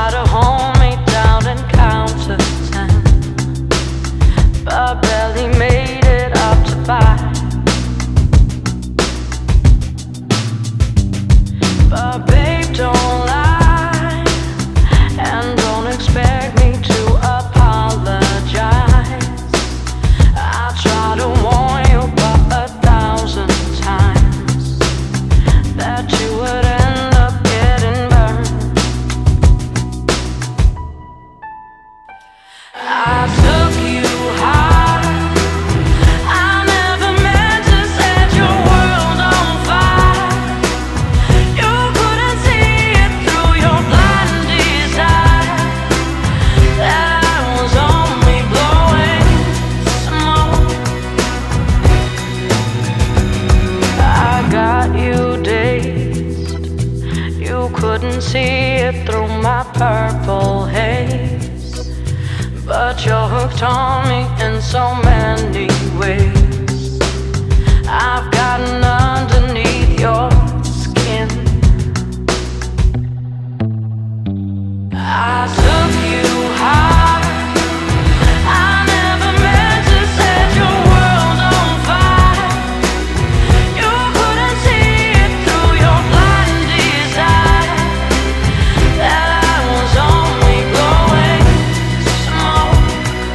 try to hold me down and count to 10, but barely made it up to 5. But babe, don't lie, and don't expect me to apologize. I try to warn you but 1,000 times that you would end up getting burned. I took you high. I never meant to set your world on fire. You couldn't see it through your blind desire, that I was only blowing smoke. I got you dazed. You couldn't see it through my purple haze, but you're hooked on me in so many ways. I've gotten underneath your skin. I took you high. I never meant to set your world on fire. You couldn't see it through your blind desire, that I was only blowing smoke.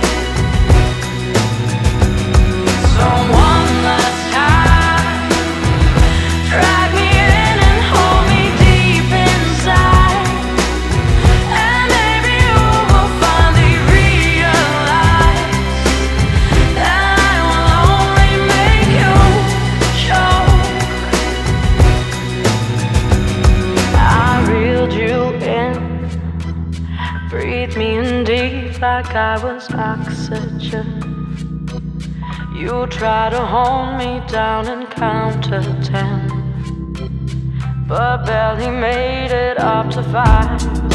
So one last time, drag me in and hold me deep inside, and maybe you will finally realize that I will only make you choke. I reeled you in, breathe me in deep like I was oxygen. You try to hold me down and count to 10, but barely made it up to 5.